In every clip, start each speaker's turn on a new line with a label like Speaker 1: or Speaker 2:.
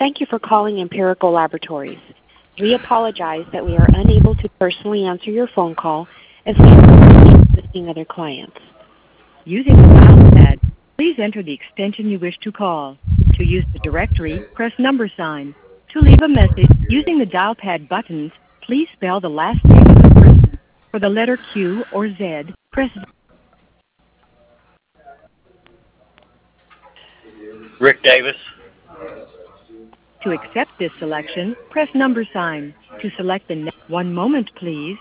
Speaker 1: Thank you for calling Empirical Laboratories. We apologize that we are unable to personally answer your phone call as we are assisting other clients.
Speaker 2: Using the dial pad, please enter the extension you wish to call. To use the directory, press #sign. To leave a message using the dial pad buttons, please spell the last name of the person. For the letter Q or Z, press
Speaker 3: Rick Davis.
Speaker 2: To accept this selection, press #sign. To select the next, one moment, please.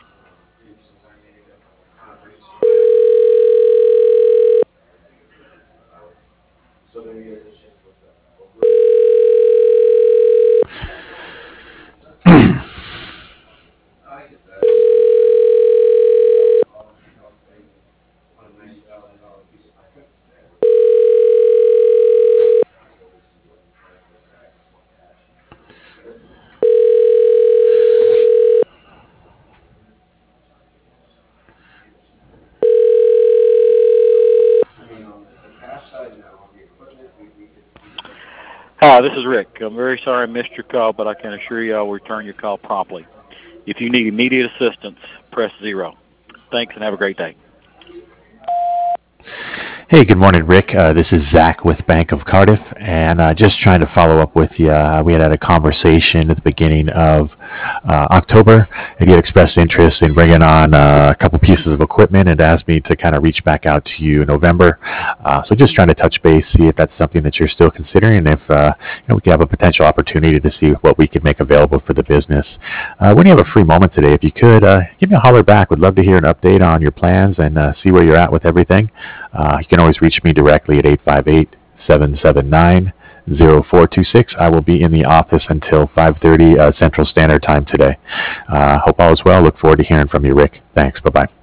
Speaker 3: Hi, this is Rick. I'm very sorry I missed your call, but I can assure you I'll return your call promptly. If you need immediate assistance, press 0. Thanks and have a great day.
Speaker 4: Hey, good morning, Rick. This is Zach with Bank of Cardiff, and just trying to follow up with you. We had a conversation at the beginning of October, and you had expressed interest in bringing on a couple pieces of equipment and asked me to kind of reach back out to you in November. So just trying to touch base, see if that's something that you're still considering, and if we could have a potential opportunity to see what we could make available for the business. When you have a free moment today, if you could, give me a holler back. Would love to hear an update on your plans and see where you're at with everything. You can always reach me directly at 858-779-0426. I will be in the office until 5:30 Central Standard Time today. Hope all is well. Look forward to hearing from you, Rick. Thanks. Bye-bye.